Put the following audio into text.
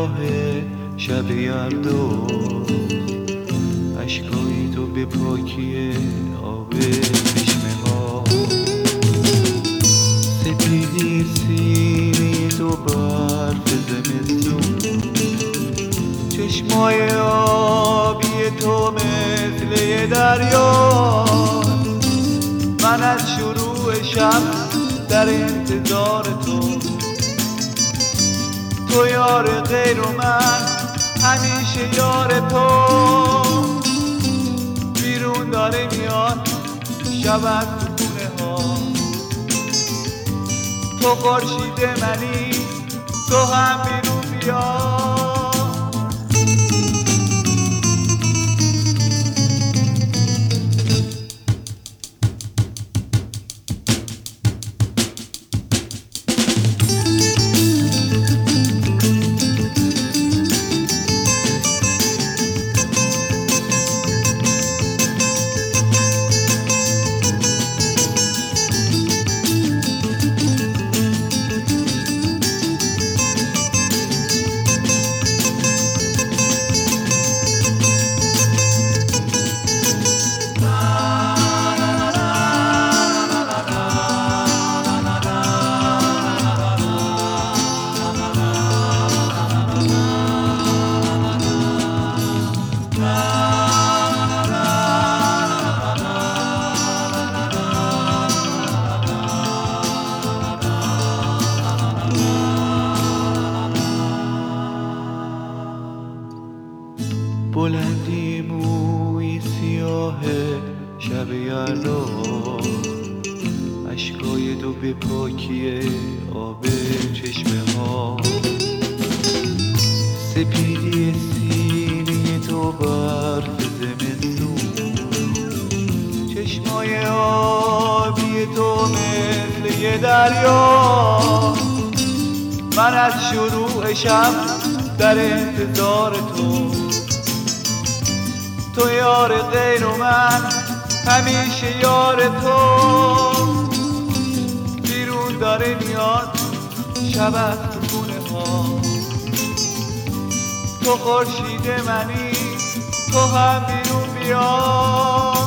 سیاه شب یلدا، اشکای تو به پاکی آب چشمه ها، سپیدی سینه تو برف زمستون، چشمای آبی تو مثل یه دریا. من از شروع شب در انتظار تو یار غیر و من همیشه یار تو. بیرون داره میاد شب از خونه ها، تو خورشید منی، تو هم بیرون بیا. بلندی موی سیاه شب یلدا، اشکای تو به پاکی آب چشمه ها، سپیدی سینه تو برف زمستون، چشمای آبی تو مثل یه دریا. من از شروع شب در انتظار تو یار غیر و من همیشه یار تو. بیرون داره میاد شب از خونه ها، تو خورشید منی، تو هم بیرون بیا.